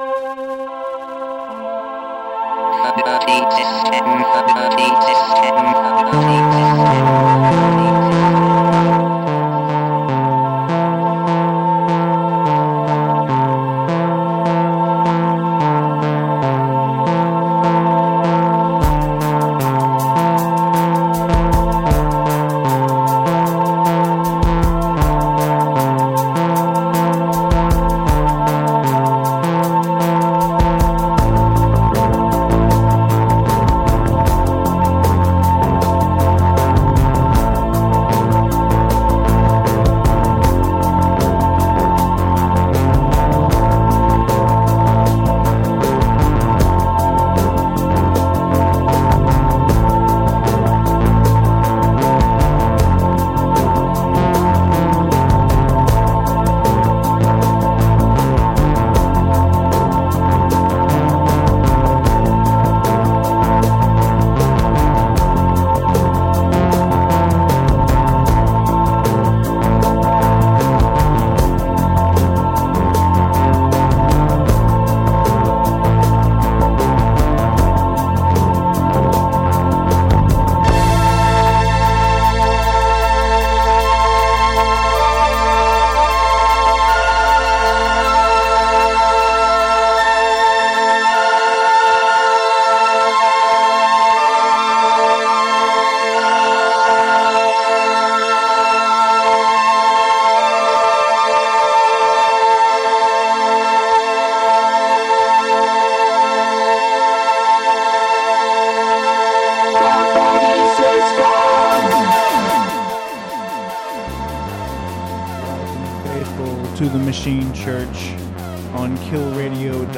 to the Machine Church on killradio.org.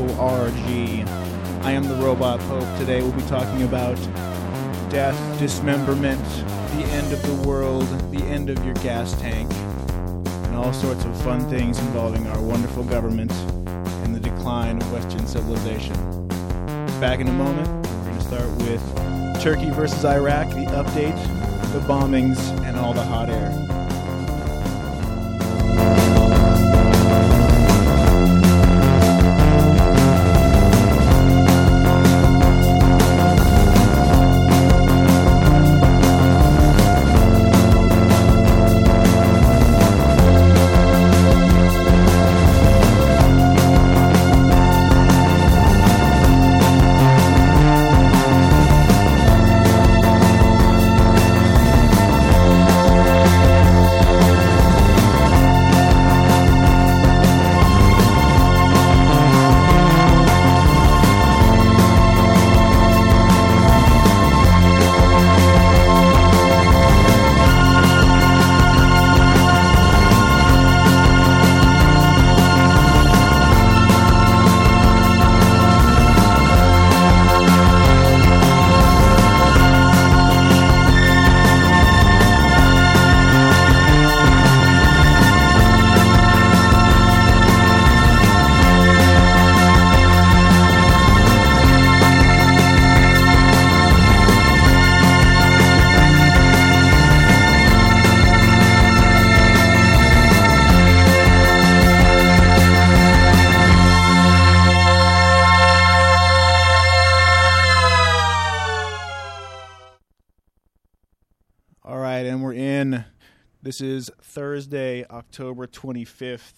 I am the Robot Pope. Today we'll be talking about death, dismemberment, the end of the world, the end of your gas tank, and all sorts of fun things involving our wonderful government and the decline of Western civilization. Back in a moment, we're going to start with Turkey versus Iraq, the update, the bombings, and all the hot air. This is Thursday, October 25th,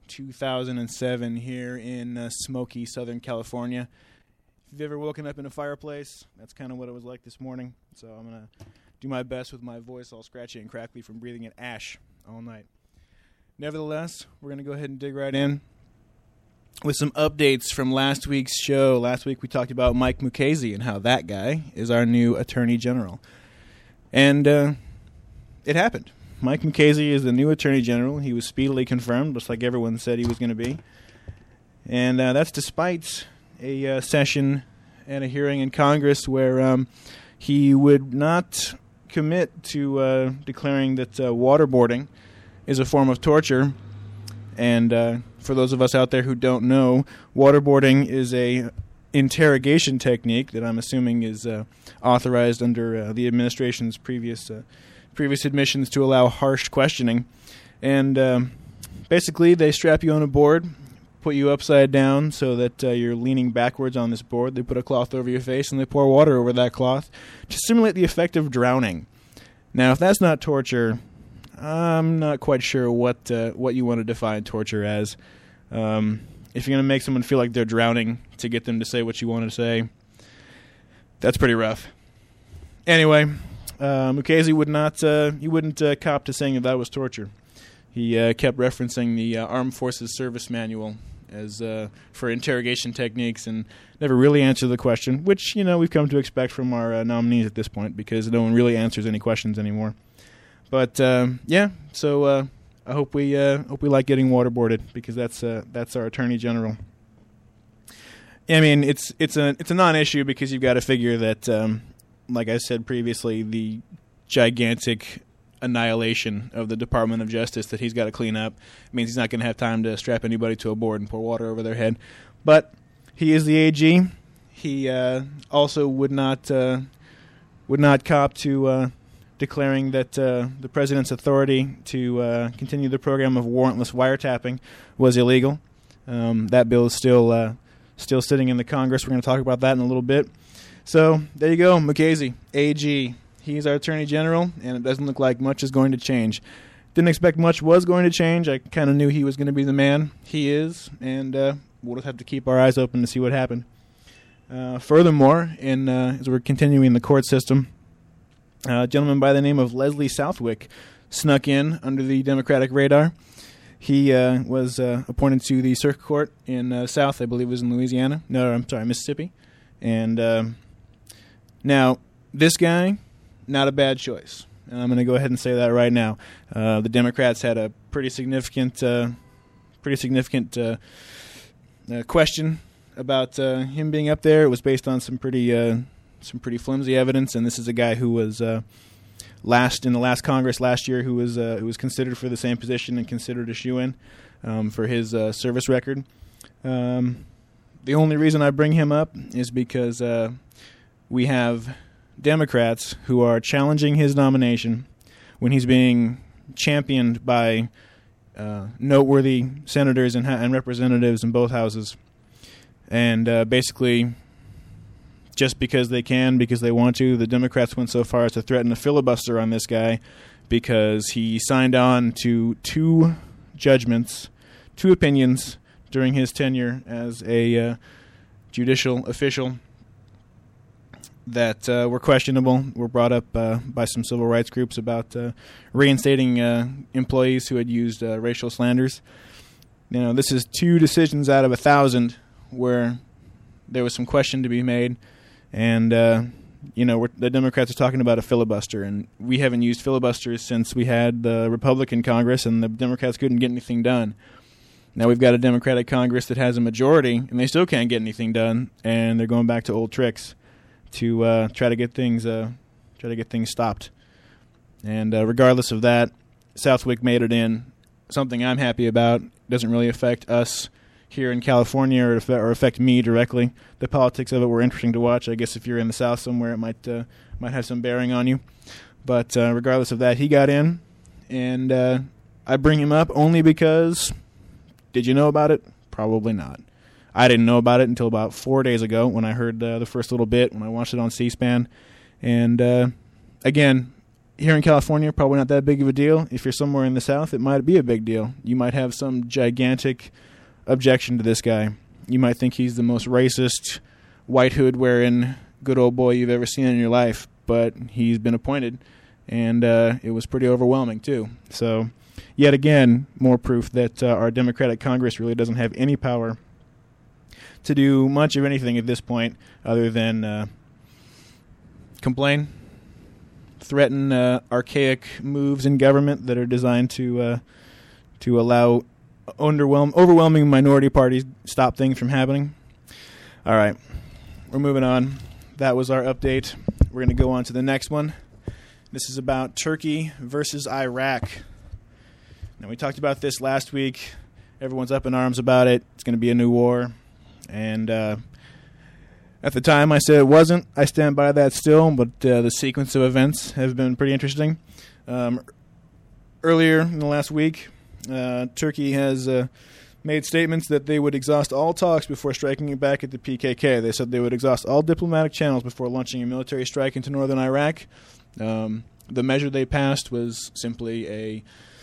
2007, here in smoky Southern California. If you've ever woken up in a fireplace, that's kind of what it was like this morning. So I'm going to do my best with my voice all scratchy and crackly from breathing in ash all night. Nevertheless, we're going to go ahead and dig right in with some updates from last week's show. Last week we talked about Mike Mukasey and how that guy is our new Attorney General. And it happened. Mike Mukasey is the new Attorney General. He was speedily confirmed, just like everyone said he was going to be. And that's despite a session and a hearing in Congress where he would not commit to declaring that waterboarding is a form of torture. And for those of us out there who don't know, waterboarding is a interrogation technique that I'm assuming is authorized under the administration's previous admissions to allow harsh questioning. And basically, they strap you on a board, put you upside down so that you're leaning backwards on this board. They put a cloth over your face, and they pour water over that cloth to simulate the effect of drowning. Now, if that's not torture, I'm not quite sure what you want to define torture as. If you're going to make someone feel like they're drowning to get them to say what you want to say, that's pretty rough. Anyway, Mukasey wouldn't cop to saying that was torture. He kept referencing the Armed Forces Service Manual as for interrogation techniques and never really answered the question, which we've come to expect from our nominees at this point because no one really answers any questions anymore. But so I hope we like getting waterboarded because that's our Attorney General. I mean, it's a non-issue because you've got to figure that, like I said previously, the gigantic annihilation of the Department of Justice that he's got to clean up means he's not going to have time to strap anybody to a board and pour water over their head. But he is the AG. He also would not cop to declaring that the president's authority to continue the program of warrantless wiretapping was illegal. That bill is still sitting in the Congress. We're going to talk about that in a little bit. So there you go, Mukasey, AG. He's our Attorney General, and it doesn't look like much is going to change. Didn't expect much was going to change. I kind of knew he was going to be the man. He is, and we'll just have to keep our eyes open to see what happened. Furthermore, as we're continuing the court system, a gentleman by the name of Leslie Southwick snuck in under the Democratic radar. He was appointed to the Circuit Court in South, I believe it was in Louisiana. No, I'm sorry, Mississippi. And now, this guy, not a bad choice. And I'm going to go ahead and say that right now. The Democrats had a pretty significant question about him being up there. It was based on some pretty flimsy evidence, and this is a guy who was in the last Congress last year who was considered for the same position and considered a shoo-in for his service record. The only reason I bring him up is because we have Democrats who are challenging his nomination when he's being championed by noteworthy senators and representatives in both houses. And basically, just because they can, because they want to, the Democrats went so far as to threaten a filibuster on this guy because he signed on to two opinions during his tenure as a judicial official that were questionable, were brought up by some civil rights groups about reinstating employees who had used racial slanders. Now, this is 2 decisions out of 1,000 where there was some question to be made, and the Democrats are talking about a filibuster, and we haven't used filibusters since we had the Republican Congress, and the Democrats couldn't get anything done. Now we've got a Democratic Congress that has a majority, and they still can't get anything done, and they're going back to old tricks to try to get things stopped. And regardless of that, Southwick made it in. Something I'm happy about. Doesn't really affect us here in California or affect me directly. The politics of it were interesting to watch. I guess if you're in the South somewhere, it might have some bearing on you. But regardless of that, he got in, and I bring him up only because, did you know about it? Probably not. I didn't know about it until about 4 days ago when I heard the first little bit, when I watched it on C-SPAN. And again, here in California, probably not that big of a deal. If you're somewhere in the South, it might be a big deal. You might have some gigantic objection to this guy. You might think he's the most racist, white hood-wearing good old boy you've ever seen in your life, but he's been appointed, and it was pretty overwhelming, too. So, yet again, more proof that our Democratic Congress really doesn't have any power to do much of anything at this point other than complain, threaten archaic moves in government that are designed to allow overwhelming minority parties stop things from happening. All right, we're moving on. That was our update. We're going to go on to the next one. This is about Turkey versus Iraq. Now, we talked about this last week. Everyone's up in arms about it. It's going to be a new war. And at the time, I said it wasn't. I stand by that still, but the sequence of events have been pretty interesting. Earlier in the last week, Turkey has made statements that they would exhaust all talks before striking back at the PKK. They said they would exhaust all diplomatic channels before launching a military strike into northern Iraq. The measure they passed was simply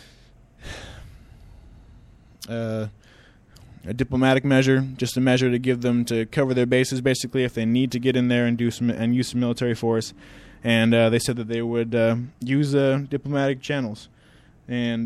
a diplomatic measure, just a measure to give them to cover their bases, basically, if they need to get in there and use some military force. And they said that they would use diplomatic channels. And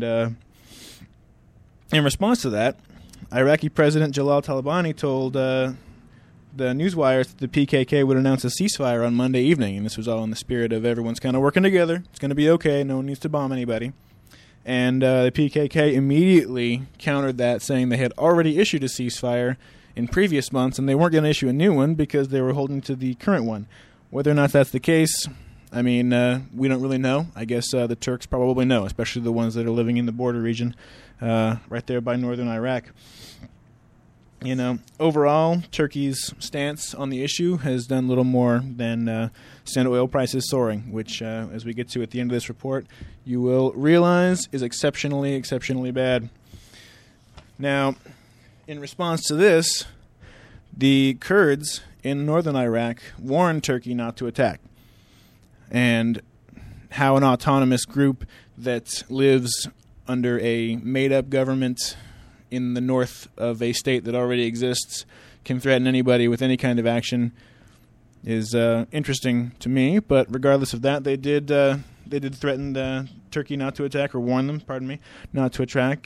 in response to that, Iraqi President Jalal Talabani told the newswires that the PKK would announce a ceasefire on Monday evening, and this was all in the spirit of everyone's kind of working together. It's going to be okay. No one needs to bomb anybody. And the PKK immediately countered that, saying they had already issued a ceasefire in previous months, and they weren't going to issue a new one because they were holding to the current one. Whether or not that's the case, I mean, we don't really know. I guess the Turks probably know, especially the ones that are living in the border region right there by northern Iraq. You know, overall, Turkey's stance on the issue has done little more than send oil prices soaring, which, as we get to at the end of this report, you will realize is exceptionally, exceptionally bad. Now, in response to this, the Kurds in northern Iraq warned Turkey not to attack. And how an autonomous group that lives under a made-up government in the north of a state that already exists can threaten anybody with any kind of action is interesting to me. But regardless of that, they did threaten Turkey not to attack, or warn them, not to attack.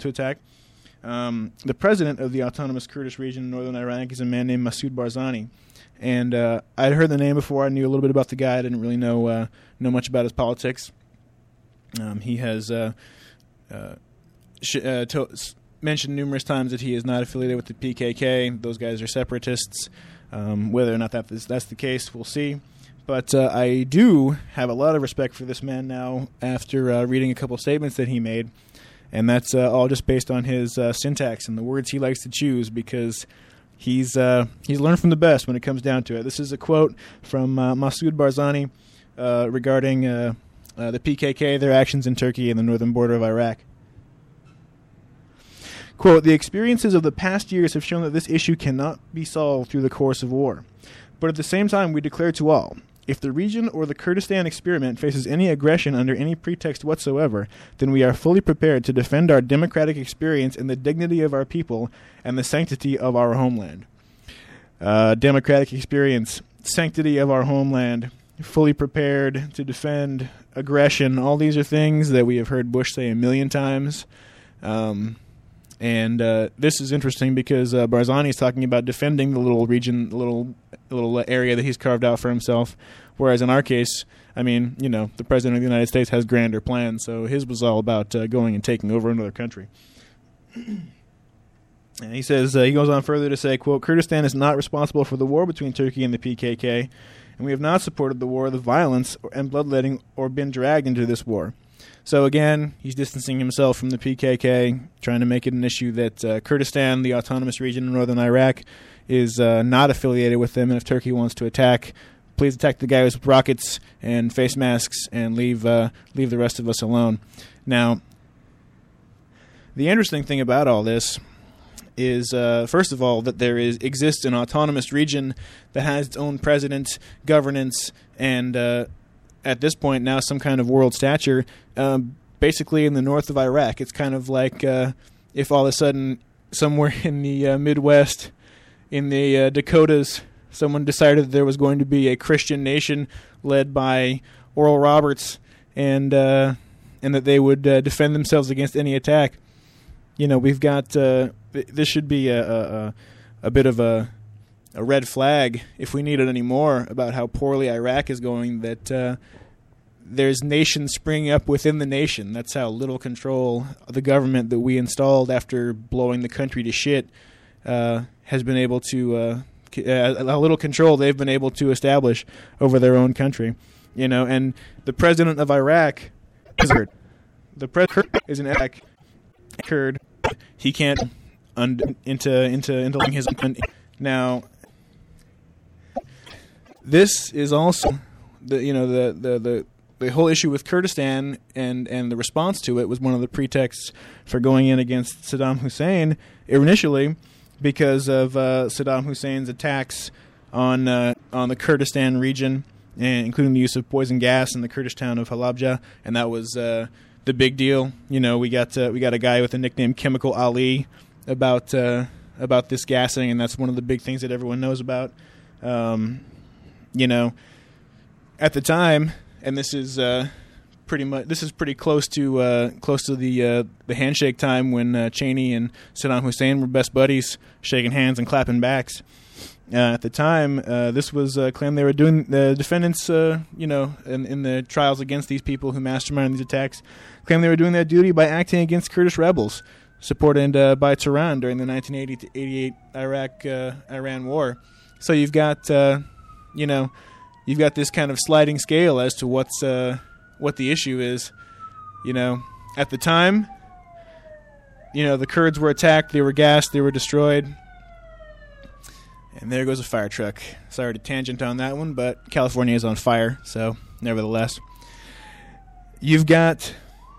The president of the autonomous Kurdish region in northern Iraq is a man named Masoud Barzani. And I'd heard the name before. I knew a little bit about the guy. I didn't really know much about his politics. He has mentioned numerous times that he is not affiliated with the PKK. Those guys are separatists. Whether or not that's the case, we'll see. But I do have a lot of respect for this man now after reading a couple statements that he made. And that's all just based on his syntax and the words he likes to choose, because he's learned from the best when it comes down to it. This is a quote from Masoud Barzani regarding the PKK, their actions in Turkey and the northern border of Iraq. Quote, "The experiences of the past years have shown that this issue cannot be solved through the course of war. But at the same time, we declare to all, if the region or the Kurdistan experiment faces any aggression under any pretext whatsoever, then we are fully prepared to defend our democratic experience and the dignity of our people and the sanctity of our homeland." Democratic experience, sanctity of our homeland, fully prepared to defend aggression. All these are things that we have heard Bush say a million times. And this is interesting because Barzani is talking about defending the little region, the little area that he's carved out for himself. Whereas in our case, I mean, you know, the President of the United States has grander plans, so his was all about going and taking over another country. And he says, he goes on further to say, quote, "Kurdistan is not responsible for the war between Turkey and the PKK, and we have not supported the war, the violence, and bloodletting, or been dragged into this war." So again, he's distancing himself from the PKK, trying to make it an issue that Kurdistan, the autonomous region in northern Iraq, is not affiliated with them. And if Turkey wants to attack, please attack the guys with rockets and face masks and leave the rest of us alone. Now, the interesting thing about all this is, first of all, that there exists an autonomous region that has its own president, governance, and at this point now some kind of world stature, basically in the north of Iraq. It's kind of like if all of a sudden somewhere in the Midwest, in the Dakotas, someone decided there was going to be a Christian nation led by Oral Roberts, and that they would defend themselves against any attack. You know, we've got this should be a bit of a red flag, if we need it anymore, about how poorly Iraq is going, that there's nations springing up within the nation. That's how little control the government that we installed after blowing the country to shit has been able to, how little control they've been able to establish over their own country. You know, and the president of Iraq is Kurd. The president is an Iraq Kurd. He can't into his now. This is also the the whole issue with Kurdistan and the response to it was one of the pretexts for going in against Saddam Hussein initially, because of Saddam Hussein's attacks on the Kurdistan region, and including the use of poison gas in the Kurdish town of Halabja, and that was the big deal. You know, we got a guy with the nickname Chemical Ali about this gassing, and that's one of the big things that everyone knows about. You know, at the time, and this is pretty close to the handshake time when Cheney and Saddam Hussein were best buddies, shaking hands and clapping backs. At the time, this was claimed they were doing the defendants, you know, in the trials against these people who masterminded these attacks, claimed they were doing their duty by acting against Kurdish rebels supported by Tehran during the 1980 to 88 Iraq-Iran war. So you've got, you know, you've got this kind of sliding scale as to what the issue is. You know, at the time, you know, the Kurds were attacked, they were gassed, they were destroyed. And there goes a fire truck. Sorry to tangent on that one, but California is on fire, so nevertheless. You've got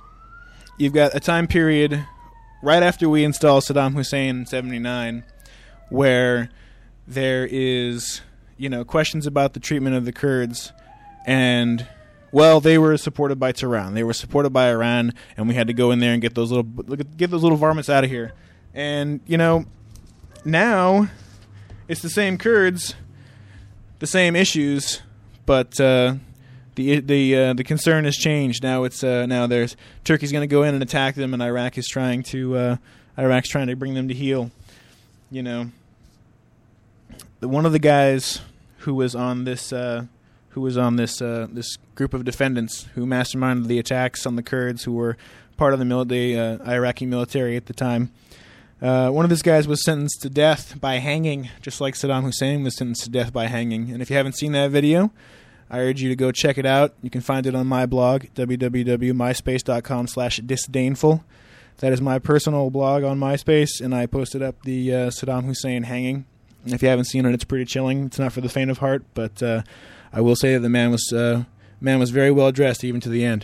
a time period right after we install Saddam Hussein in 79 where there is, you know, questions about the treatment of the Kurds, and well, they were supported by Tehran. They were supported by Iran, and we had to go in there and get those little varmints out of here. And, you know, now it's the same Kurds, the same issues, but the concern has changed. Now it's now there's Turkey's going to go in and attack them, and Iraq's trying to bring them to heel. You know, one of the guys who was on this this group of defendants who masterminded the attacks on the Kurds, who were part of the Iraqi military at the time. One of these guys was sentenced to death by hanging, just like Saddam Hussein was sentenced to death by hanging. And if you haven't seen that video, I urge you to go check it out. You can find it on my blog, www.myspace.com/disdainful. That is my personal blog on MySpace, and I posted up the Saddam Hussein hanging. And if you haven't seen it, it's pretty chilling. It's not for the faint of heart, but I will say that the man was very well dressed, even to the end.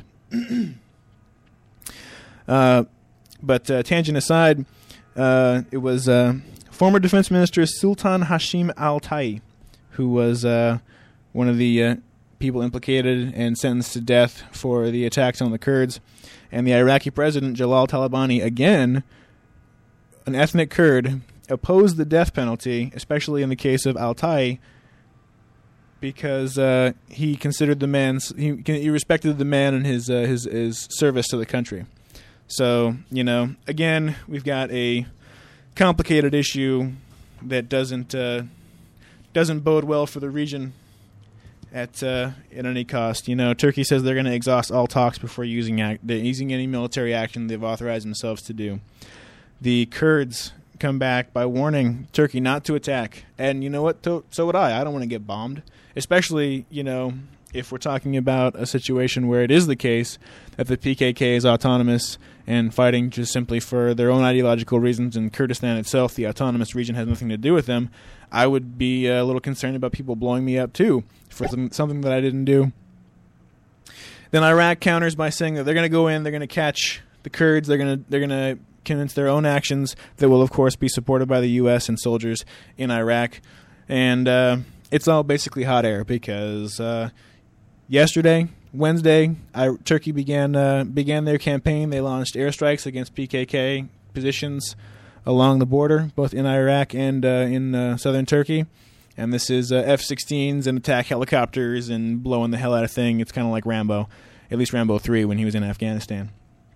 But tangent aside, it was former Defense Minister Sultan Hashim al-Ta'i, who was one of the people implicated and sentenced to death for the attacks on the Kurds. And the Iraqi president, Jalal Talabani, again, an ethnic Kurd, opposed the death penalty, especially in the case of al-Ta'i, because he considered the man's he respected the man and his service to the country. So, you know, again, we've got a complicated issue that doesn't bode well for the region at any cost. You know, Turkey says they're going to exhaust all talks before using any military action they've authorized themselves to do. The Kurds come back by warning Turkey not to attack. And you know what? So would I. I don't want to get bombed. Especially, you know, if we're talking about a situation where it is the case that the PKK is autonomous and fighting just simply for their own ideological reasons, and Kurdistan itself, the autonomous region, has nothing to do with them, I would be a little concerned about people blowing me up too for something that I didn't do. Then Iraq counters by saying that they're going to go in, they're going to catch the Kurds, they're going to convince their own actions that will, of course, be supported by the U.S. and soldiers in Iraq. And it's all basically hot air because Wednesday, Turkey began their campaign. They launched airstrikes against PKK positions along the border, both in Iraq and in southern Turkey. And this is F-16s and attack helicopters and blowing the hell out of thing. It's kind of like Rambo, at least Rambo 3 when he was in Afghanistan.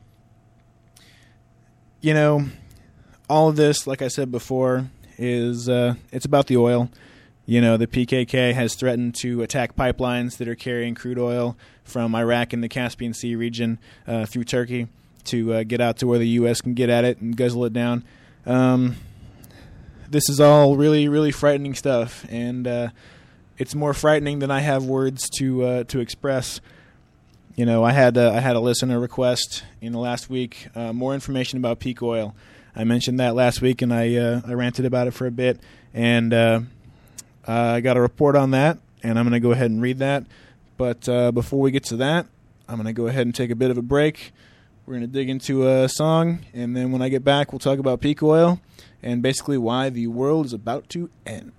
You know, all of this, like I said before, is it's about the oil. You know, the PKK has threatened to attack pipelines that are carrying crude oil from Iraq and the Caspian Sea region through Turkey to get out to where the U.S. can get at it and guzzle it down. This is all really, really frightening stuff, and it's more frightening than I have words to express. You know, I had a listener request in the last week more information about peak oil. I mentioned that last week, and I ranted about it for a bit, and I got a report on that, and I'm going to go ahead and read that. But before we get to that, I'm going to go ahead and take a bit of a break. We're going to dig into a song, and then when I get back, we'll talk about peak oil and basically why the world is about to end.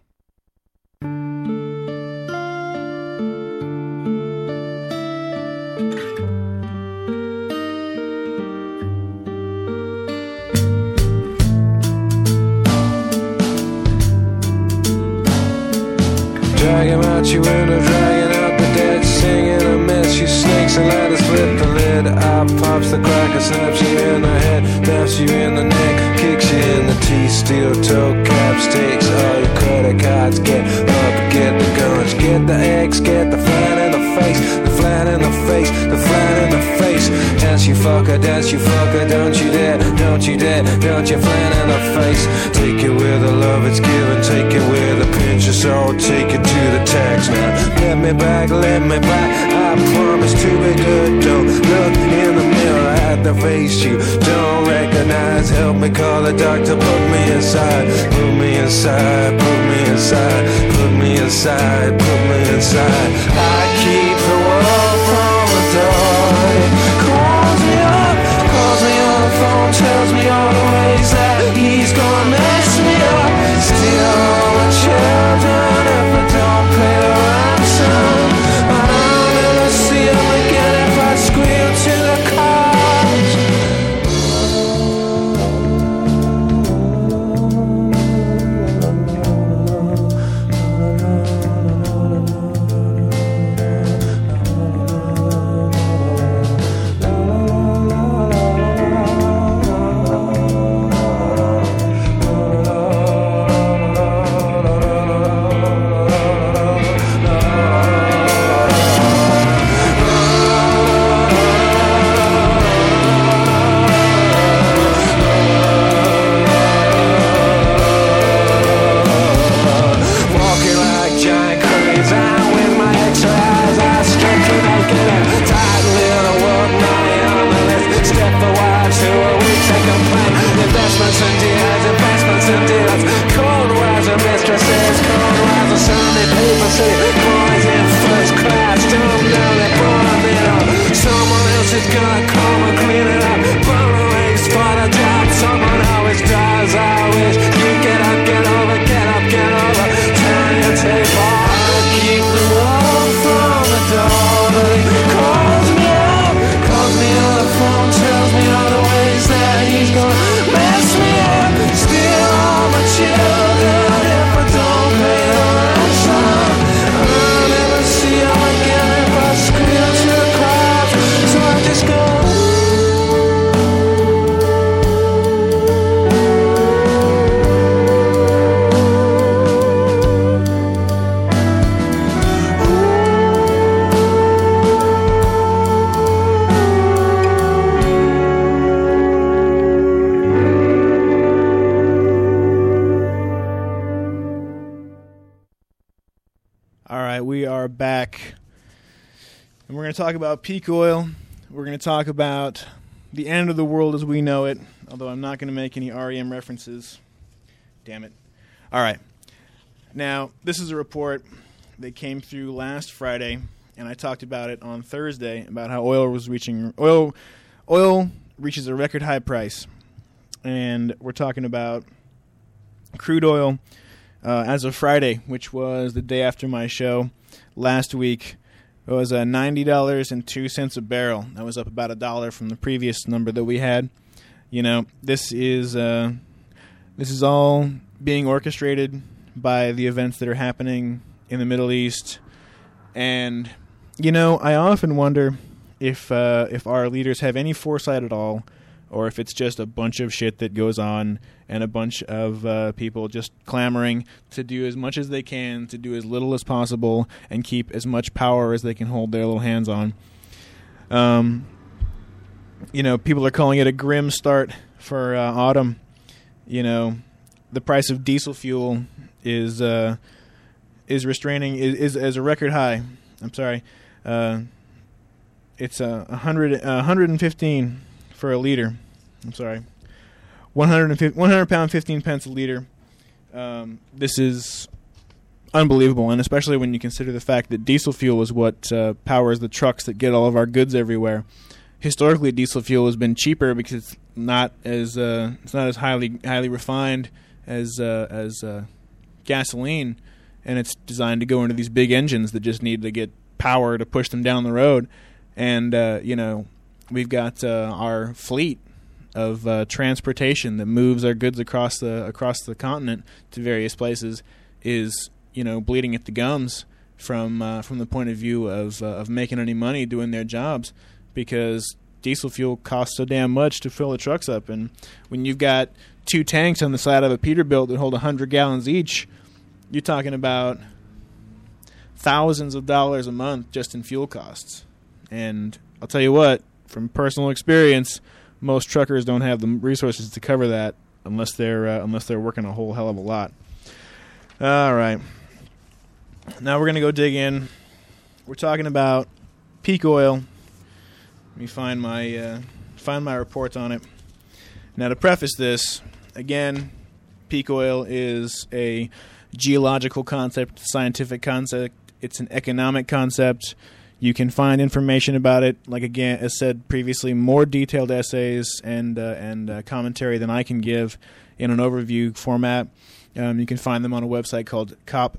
Dragging out your window, dragging out the dead, singing a mess. You snakes and ladders, flip the lid. Eye pops the cracker, snaps you in the head, naps you in the neck, kicks you in the teeth. Steel toe caps, takes all your credit cards. Get up, get the guns, get the eggs, get the flat in the face, the flat in the face, the flat in the face. Dance you fucker, don't you dare, don't you dare, don't you flat in the face. Take it where the love is given, take it where the pinch is all, take it to the tax now. Let me back, I promise to be good. Don't look in the mirror at the face you don't recognize. Help me call the doctor, put me inside, put me inside, put me inside, put me inside, put me inside. I keep the world from the door. Calls me on the phone, tells me all the ways that he's gonna mess me up. Steal all the children if I don't pay the ransom. I'll never see him again if I squeal to the cops. Talk about peak oil. We're going to talk about the end of the world as we know it, although I'm not going to make any REM references. Damn it. All right. Now, this is a report that came through last Friday, and I talked about it on Thursday about how oil reaches a record high price. And we're talking about crude oil as of Friday, which was the day after my show last week. It was $90.02 a barrel. That was up about $1 from the previous number that we had. You know, this is all being orchestrated by the events that are happening in the Middle East. And you know, I often wonder if our leaders have any foresight at all, or if it's just a bunch of shit that goes on and a bunch of people just clamoring to do as much as they can, to do as little as possible, and keep as much power as they can hold their little hands on. You know, people are calling it a grim start for autumn. You know, the price of diesel fuel is restraining is a record high. I'm sorry, it's 115 for a liter. I'm sorry, 100 pound 15 pence a liter. This is unbelievable, and especially when you consider the fact that diesel fuel is what powers the trucks that get all of our goods everywhere. Historically, diesel fuel has been cheaper because it's not as highly refined as gasoline, and it's designed to go into these big engines that just need to get power to push them down the road. And we've got our fleet of transportation that moves our goods across the continent to various places is bleeding at the gums from the point of view of making any money doing their jobs, because diesel fuel costs so damn much to fill the trucks up. And when you've got 2 tanks on the side of a Peterbilt that hold 100 gallons each, you're talking about thousands of dollars a month just in fuel costs. And I'll tell you what, from personal experience, most truckers don't have the resources to cover that unless they're working a whole hell of a lot. All right. Now we're going to go dig in. We're talking about peak oil. Let me find my reports on it. Now, to preface this, again, peak oil is a geological concept, scientific concept. It's an economic concept. You can find information about it, like again, as said previously, more detailed essays and commentary than I can give in an overview format. You can find them on a website called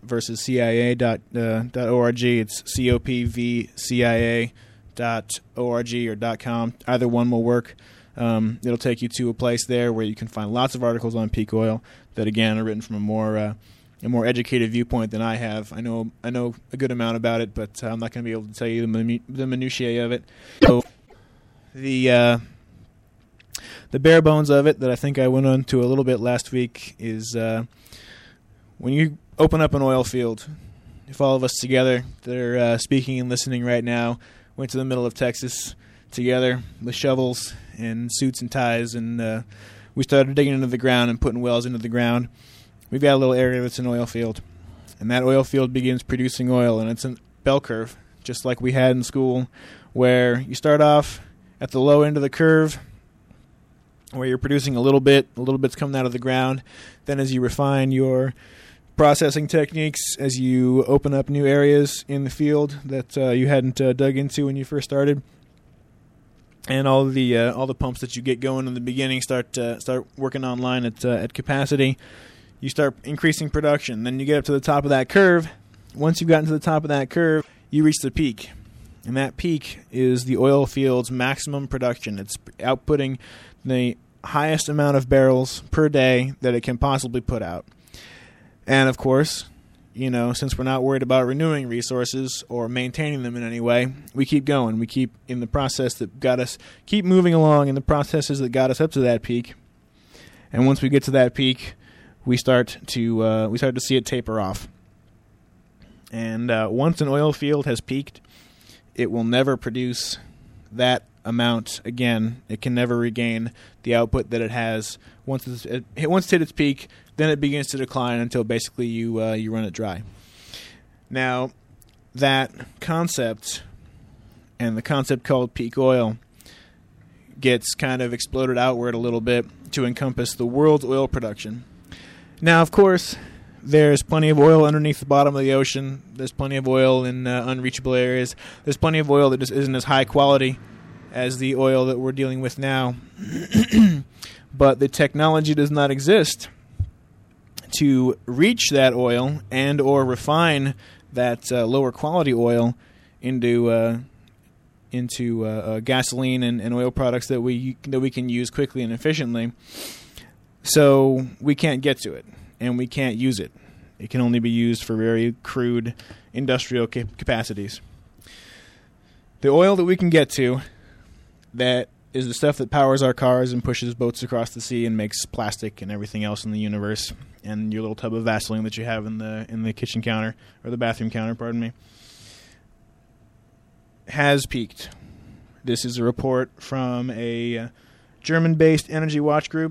copversuscia.org. It's copvcia.org or .com. Either one will work. It'll take you to a place there where you can find lots of articles on peak oil that, again, are written from a more educated viewpoint than I have. I know a good amount about it, but I'm not going to be able to tell you the minutiae of it. So the bare bones of it that I think I went into a little bit last week is when you open up an oil field, if all of us together that are speaking and listening right now went to the middle of Texas together with shovels and suits and ties, and we started digging into the ground and putting wells into the ground, we've got a little area that's an oil field. And that oil field begins producing oil, and it's a bell curve, just like we had in school, where you start off at the low end of the curve, where you're producing a little bit's coming out of the ground. Then as you refine your processing techniques, as you open up new areas in the field that you hadn't dug into when you first started, and all the pumps that you get going in the beginning start working online at capacity, you start increasing production. Then you get up to the top of that curve. Once you've gotten to the top of that curve, you reach the peak. And that peak is the oil field's maximum production. It's outputting the highest amount of barrels per day that it can possibly put out. And, of course, since we're not worried about renewing resources or maintaining them in any way, we keep going. We keep in the process that got us, keep moving along in the processes that got us up to that peak. And once we get to that peak, we start to see it taper off. And once an oil field has peaked, it will never produce that amount again. It can never regain the output that it has. Once it's hit its peak, then it begins to decline until basically you run it dry. Now, that concept and the concept called peak oil gets kind of exploded outward a little bit to encompass the world's oil production. Now, of course, there's plenty of oil underneath the bottom of the ocean. There's plenty of oil in unreachable areas. There's plenty of oil that just isn't as high quality as the oil that we're dealing with now. But the technology does not exist to reach that oil and or refine that lower quality oil into gasoline and oil products that we can use quickly and efficiently. So we can't get to it, and we can't use it. It can only be used for very crude industrial capacities. The oil that we can get to, that is the stuff that powers our cars and pushes boats across the sea and makes plastic and everything else in the universe, and your little tub of Vaseline that you have in the kitchen counter, or the bathroom counter, pardon me, has peaked. This is a report from a German-based Energy Watch group.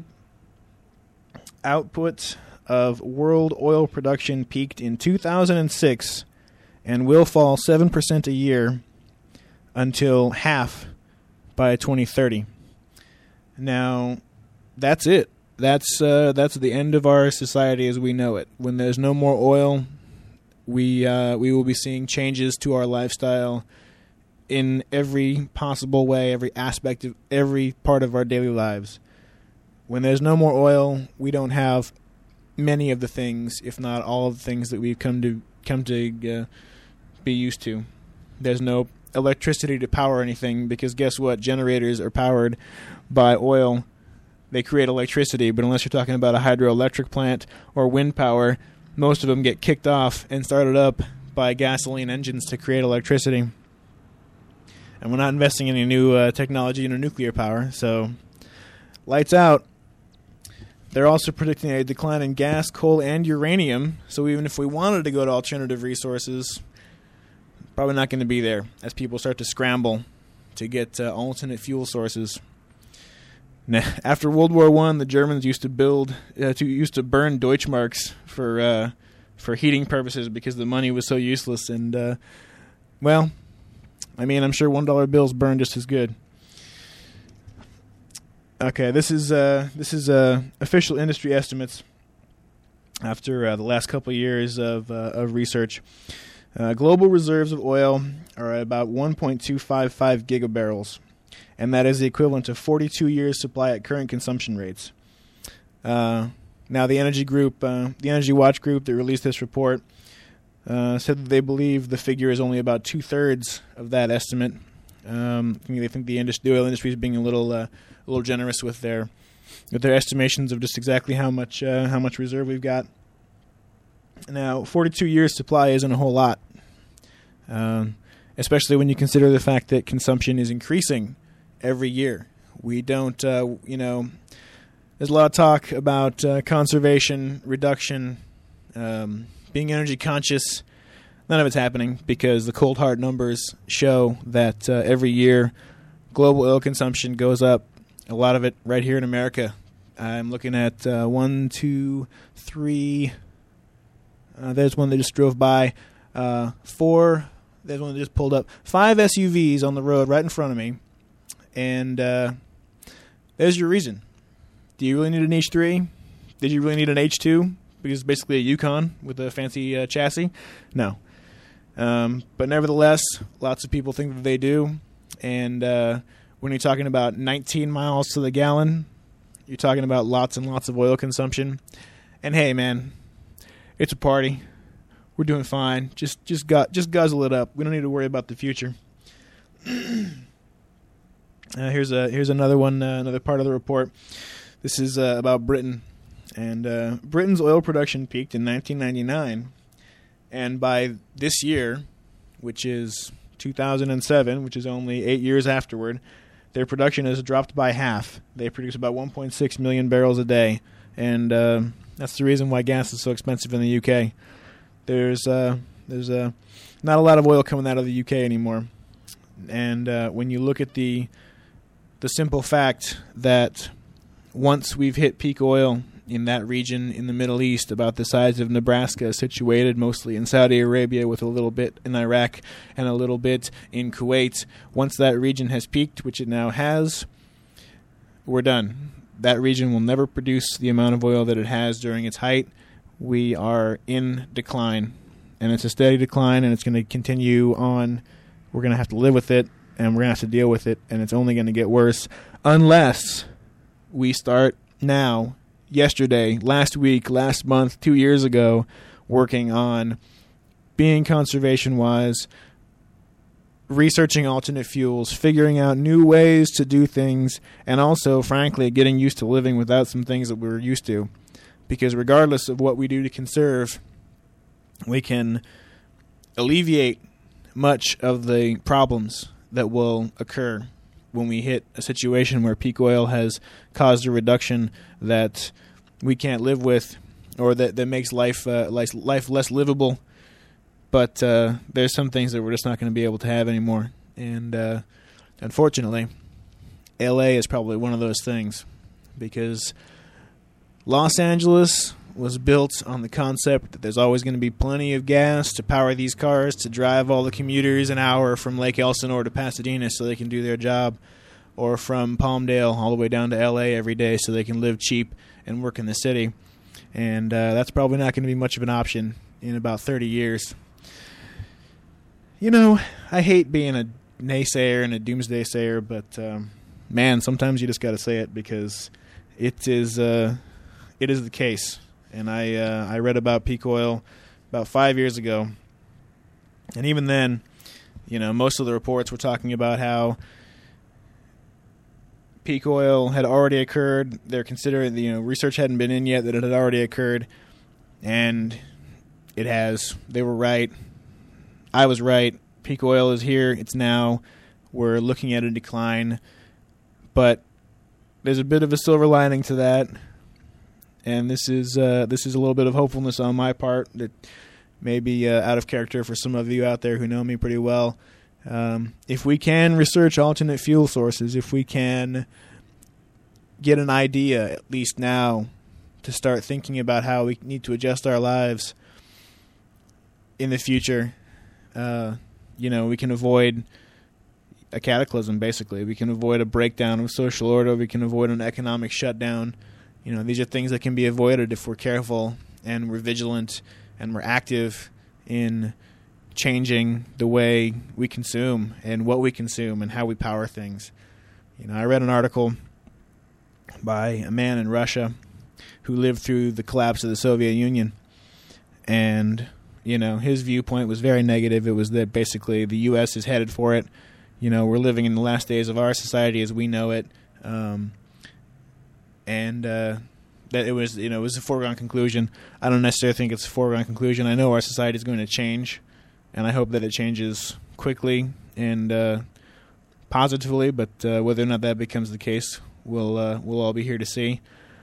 Output of world oil production peaked in 2006 and will fall 7% a year until half by 2030. Now, that's it. That's the end of our society as we know it. When there's no more oil, we will be seeing changes to our lifestyle in every possible way, every aspect of every part of our daily lives. When there's no more oil, we don't have many of the things, if not all of the things that we've come to be used to. There's no electricity to power anything because guess what? Generators are powered by oil. They create electricity, but unless you're talking about a hydroelectric plant or wind power, most of them get kicked off and started up by gasoline engines to create electricity. And we're not investing in any new technology into nuclear power, so lights out. They're also predicting a decline in gas, coal, and uranium, so even if we wanted to go to alternative resources, probably not going to be there as people start to scramble to get alternate fuel sources. Now, after World War I, the Germans used to burn Deutschmarks for heating purposes because the money was so useless. And I'm sure $1 bills burn just as good. Okay, this is official industry estimates after the last couple of years of research. Global reserves of oil are about 1.255 gigabarrels, and that is the equivalent to 42 years' supply at current consumption rates. Now, the Energy Watch group that released this report said that they believe the figure is only about 2/3 of that estimate. They think the oil industry is being a little generous with their estimations of just exactly how much reserve we've got. Now, 42 years supply isn't a whole lot, especially when you consider the fact that consumption is increasing every year. We don't, there's a lot of talk about conservation, reduction, being energy conscious. None of it's happening because the cold hard numbers show that every year global oil consumption goes up. A lot of it right here in America. I'm looking at 1, 2, 3. There's one that just drove by. 4. There's one that just pulled up. 5 SUVs on the road right in front of me. And there's your reason. Do you really need an H3? Did you really need an H2? Because it's basically a Yukon with a fancy chassis? No. But nevertheless, lots of people think that they do. And when you're talking about 19 miles to the gallon, you're talking about lots and lots of oil consumption. And hey, man, it's a party. We're doing fine. Just guzzle it up. We don't need to worry about the future. Here's another one, another part of the report. This is about Britain. And Britain's oil production peaked in 1999. And by this year, which is 2007, which is only 8 years afterward, their production has dropped by half. They produce about 1.6 million barrels a day. And that's the reason why gas is so expensive in the UK. There's not a lot of oil coming out of the UK anymore. And when you look at the simple fact that once we've hit peak oil in that region in the Middle East, about the size of Nebraska, situated mostly in Saudi Arabia with a little bit in Iraq and a little bit in Kuwait, once that region has peaked, which it now has, we're done. That region will never produce the amount of oil that it has during its height. We are in decline, and it's a steady decline, and it's going to continue on. We're going to have to live with it, and we're going to have to deal with it, and it's only going to get worse unless we start now, yesterday, last week, last month, 2 years ago, working on being conservation-wise, researching alternate fuels, figuring out new ways to do things, and also, frankly, getting used to living without some things that we're used to. Because regardless of what we do to conserve, we can alleviate much of the problems that will occur when we hit a situation where peak oil has caused a reduction that we can't live with, or that makes life less livable. But there's some things that we're just not going to be able to have anymore. And unfortunately, LA is probably one of those things, because Los Angeles was built on the concept that there's always going to be plenty of gas to power these cars, to drive all the commuters an hour from Lake Elsinore to Pasadena so they can do their job, or from Palmdale all the way down to LA every day so they can live cheap and work in the city. And that's probably not going to be much of an option in about 30 years. You know, I hate being a naysayer and a doomsday sayer, but man, sometimes you just got to say it because it is the case. And I read about peak oil about 5 years ago, and even then, you know, most of the reports were talking about how peak oil had already occurred. They're considering, you know, research hadn't been in yet that it had already occurred, and it has. They were right. I was right. Peak oil is here. It's now. We're looking at a decline, but there's a bit of a silver lining to that, and this is a little bit of hopefulness on my part that may be out of character for some of you out there who know me pretty well. If we can research alternate fuel sources, if we can get an idea, at least now, to start thinking about how we need to adjust our lives in the future, you know, we can avoid a cataclysm, basically. We can avoid a breakdown of social order. We can avoid an economic shutdown. You know, these are things that can be avoided if we're careful and we're vigilant and we're active in changing the way we consume and what we consume and how we power things. You know, I read an article by a man in Russia who lived through the collapse of the Soviet Union, and, you know, his viewpoint was very negative. It was that basically the U.S. is headed for it. You know, we're living in the last days of our society as we know it, and that it was, you know, it was a foregone conclusion. I don't necessarily think it's a foregone conclusion. I know our society is going to change, and I hope that it changes quickly and positively. But whether or not that becomes the case, we'll all be here to see.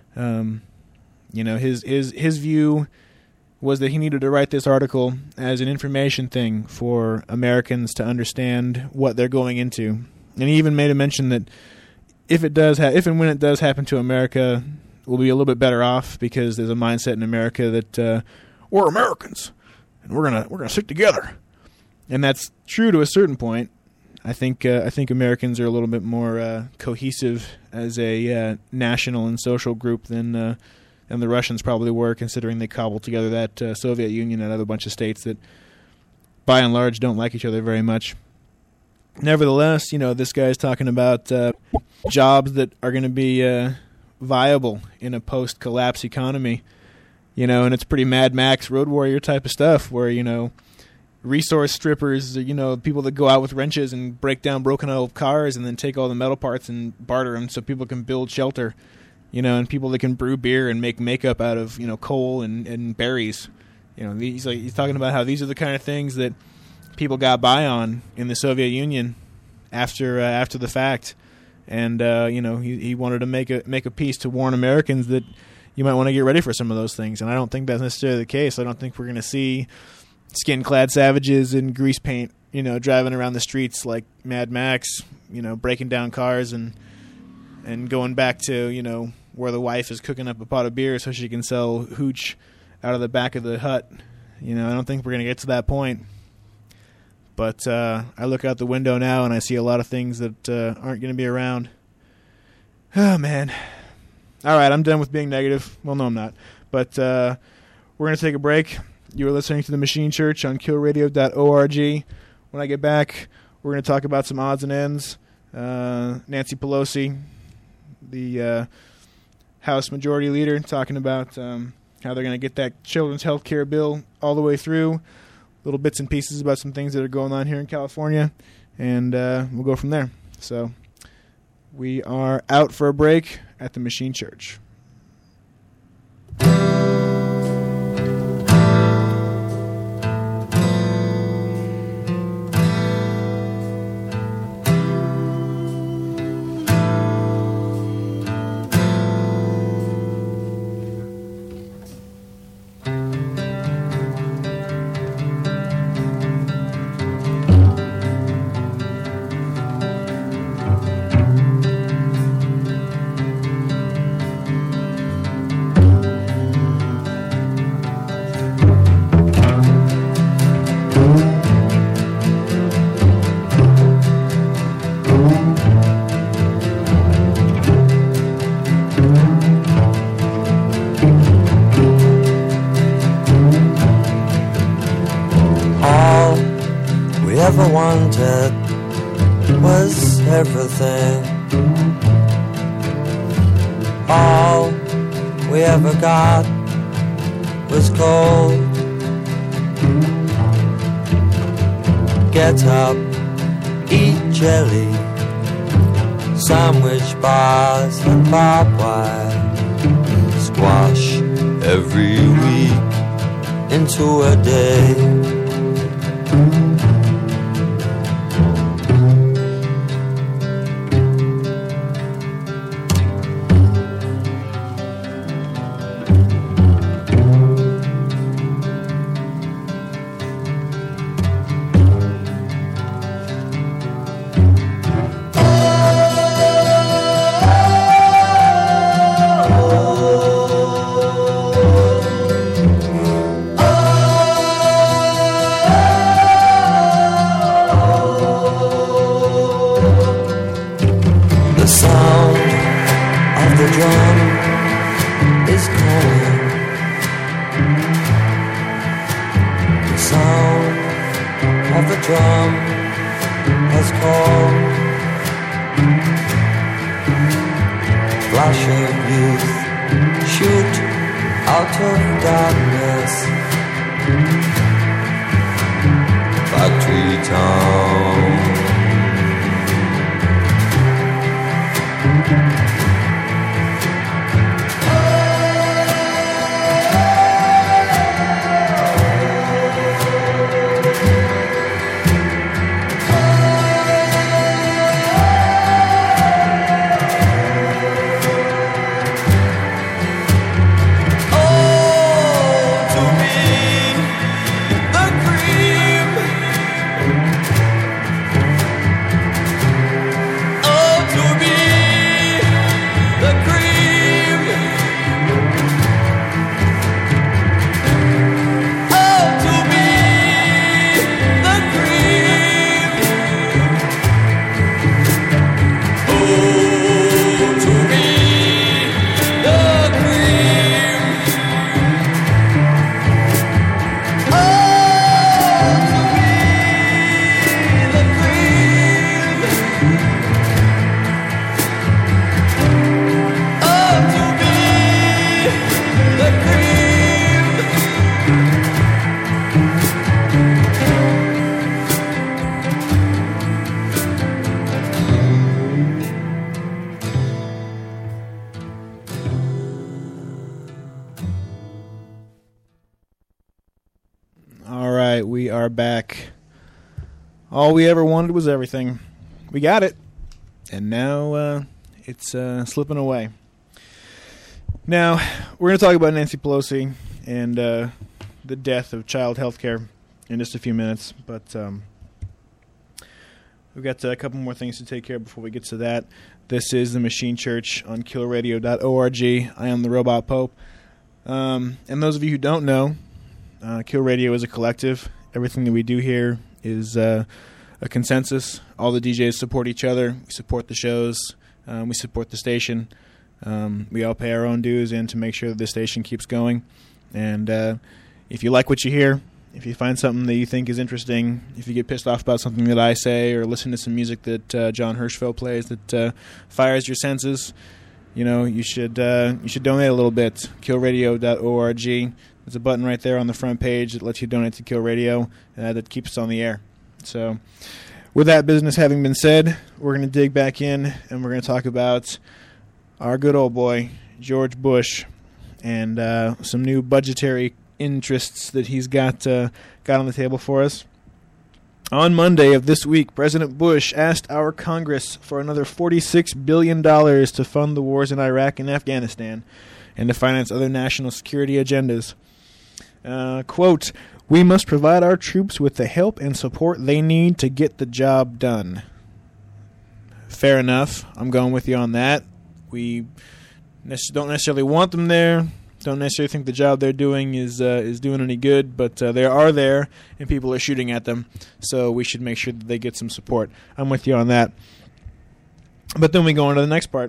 You know, his view was that he needed to write this article as an information thing for Americans to understand what they're going into, and he even made a mention that if and when it does happen to America, we'll be a little bit better off because there's a mindset in America that we're Americans and we're gonna stick together, and that's true to a certain point. I think Americans are a little bit more cohesive as a national and social group than the Russians probably were, considering they cobbled together that Soviet Union and another bunch of states that, by and large, don't like each other very much. Nevertheless, you know, this guy's talking about jobs that are going to be viable in a post-collapse economy, you know, and it's pretty Mad Max, Road Warrior type of stuff where, you know, resource strippers, you know, people that go out with wrenches and break down broken old cars and then take all the metal parts and barter them so people can build shelter, you know, and people that can brew beer and make makeup out of, you know, coal and berries. You know, he's talking about how these are the kind of things that people got by on in the Soviet Union after the fact, and you know, he wanted to make a piece to warn Americans that you might want to get ready for some of those things, and I don't think that's necessarily the case. I don't think we're going to see skin-clad savages in grease paint, you know, driving around the streets like Mad Max, you know, breaking down cars and going back to, you know, where the wife is cooking up a pot of beer so she can sell hooch out of the back of the hut. You know, I don't think we're going to get to that point. But I look out the window now and I see a lot of things that aren't going to be around. Oh, man. All right, I'm done with being negative. Well, no, I'm not. But we're going to take a break. You are listening to The Machine Church on killradio.org. When I get back, we're going to talk about some odds and ends. Nancy Pelosi, the House Majority Leader, talking about how they're going to get that children's health care bill all the way through. Little bits and pieces about some things that are going on here in California, and we'll go from there. So we are out for a break at the Machine Church. ever wanted was everything. All we ever got was cold. Get up, eat jelly, sandwich bars and barbed wire. Squash every week into a day. We are back. All we ever wanted was everything. We got it. And now it's slipping away. Now, we're going to talk about Nancy Pelosi and the death of child health care in just a few minutes. But we've got a couple more things to take care of before we get to that. This is the Machine Church on killradio.org. I am the Robot Pope. And those of you who don't know, Kill Radio is a collective. Everything that we do here is a consensus. All the DJs support each other. We support the shows. We support the station. We all pay our own dues in to make sure that the station keeps going. And if you like what you hear, if you find something that you think is interesting, if you get pissed off about something that I say or listen to some music that John Hirschfeld plays that fires your senses, you should donate a little bit. Killradio.org. There's a button right there on the front page that lets you donate to Kill Radio that keeps us on the air. So with that business having been said, we're going to dig back in and we're going to talk about our good old boy, George Bush, and some new budgetary interests that he's got on the table for us. On Monday of this week, President Bush asked our Congress for another $46 billion to fund the wars in Iraq and Afghanistan and to finance other national security agendas. Quote, "We must provide our troops with the help and support they need to get the job done." Fair enough. I'm going with you on that. We don't necessarily want them there. Don't necessarily think the job they're doing is doing any good, but they are there, and people are shooting at them, so we should make sure that they get some support. I'm with you on that. But then we go on to the next part.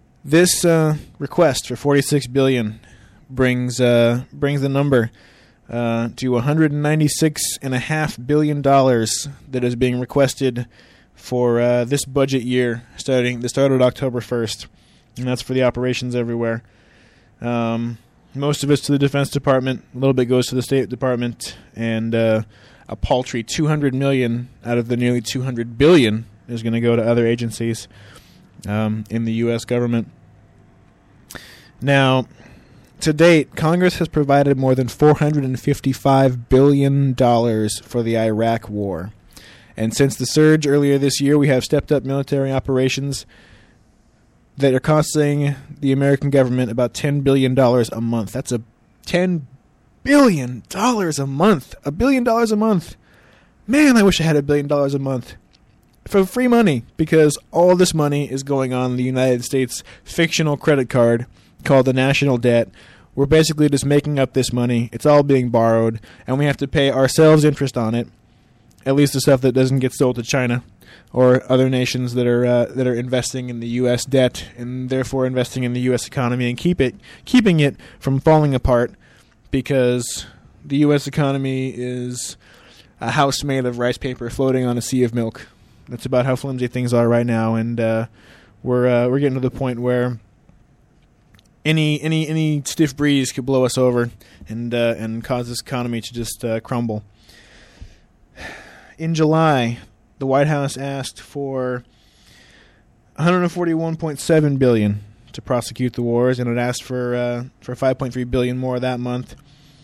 This request for $46 billion brings the number to $196.5 billion that is being requested for this budget year, that started October 1st, and that's for the operations everywhere. Most of it's to the Defense Department, a little bit goes to the State Department, and a paltry $200 million out of the nearly $200 billion is going to go to other agencies in the U.S. government. Now, to date, Congress has provided more than $455 billion for the Iraq War. And since the surge earlier this year, we have stepped up military operations that are costing the American government about $10 billion a month. That's $10 billion a month. $1 billion a month. Man, I wish I had $1 billion a month. For free money, because all this money is going on the United States fictional credit card called the national debt. We're basically just making up this money. It's all being borrowed, and we have to pay ourselves interest on it, at least the stuff that doesn't get sold to China or other nations that are investing in the U.S. debt and therefore investing in the U.S. economy and keeping it from falling apart, because the U.S. economy is a house made of rice paper floating on a sea of milk. That's about how flimsy things are right now, and we're getting to the point where any stiff breeze could blow us over and cause this economy to just crumble. In July, the White House asked for $141.7 billion to prosecute the wars, and it asked for $5.3 billion more that month.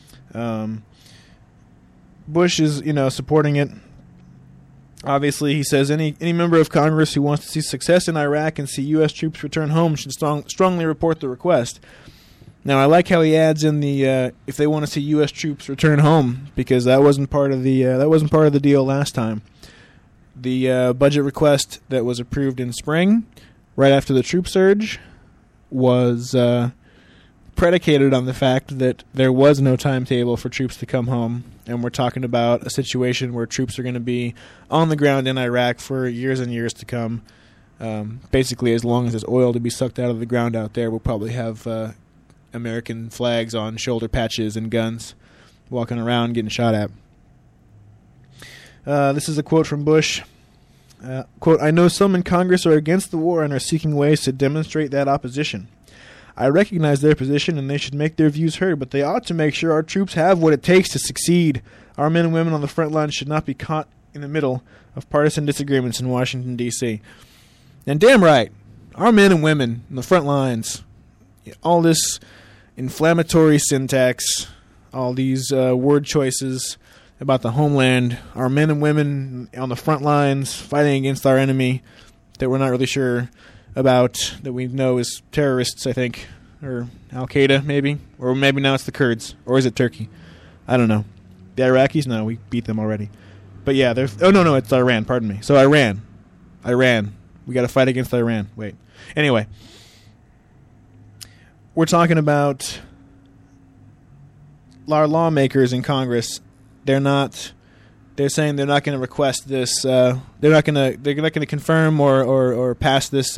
Bush is supporting it. Obviously, he says any member of Congress who wants to see success in Iraq and see U.S. troops return home should strongly report the request. Now, I like how he adds in the if they want to see U.S. troops return home, because that wasn't part of the deal last time. The budget request that was approved in spring, right after the troop surge, was predicated on the fact that there was no timetable for troops to come home. And we're talking about a situation where troops are going to be on the ground in Iraq for years and years to come. Basically, as long as there's oil to be sucked out of the ground out there, we'll probably have American flags on shoulder patches and guns walking around getting shot at. This is a quote from Bush. Quote, "I know some in Congress are against the war and are seeking ways to demonstrate that opposition. I recognize their position and they should make their views heard, but they ought to make sure our troops have what it takes to succeed. Our men and women on the front lines should not be caught in the middle of partisan disagreements in Washington, D.C. And damn right, our men and women on the front lines, all this inflammatory syntax, all these word choices about the homeland, our men and women on the front lines fighting against our enemy that we're not really sure about, that we know is terrorists, I think, or Al-Qaeda maybe, or maybe now it's the Kurds, or is it Turkey? I don't know. The Iraqis? No, we beat them already. But yeah, no, it's Iran, pardon me. So Iran. We got to fight against Iran. Wait. Anyway, we're talking about our lawmakers in Congress. They're saying they're not going to request this. They're not going to confirm or pass this